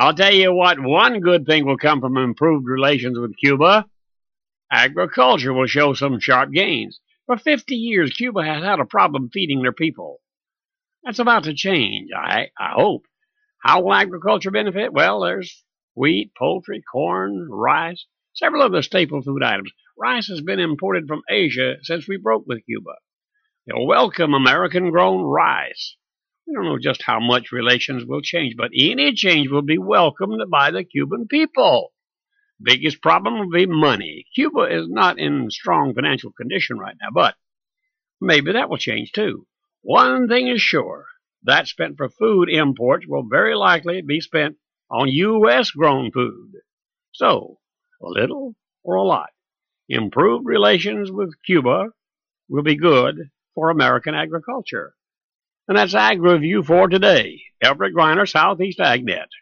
I'll tell you what, one good thing will come from improved relations with Cuba. Agriculture will show some sharp gains. For 50 years, Cuba has had a problem feeding their people. That's about to change, I hope. How will agriculture benefit? Well, there's wheat, poultry, corn, rice, several other staple food items. Rice has been imported from Asia since we broke with Cuba. They'll welcome American-grown rice. We don't know just how much relations will change, but any change will be welcomed by the Cuban people. Biggest problem will be money. Cuba is not in strong financial condition right now, but maybe that will change too. One thing is sure, that spent for food imports will very likely be spent on U.S. grown food. So, a little or a lot, improved relations with Cuba will be good for American agriculture. And that's Ag Review for today. Everett Griner, Southeast AgNet.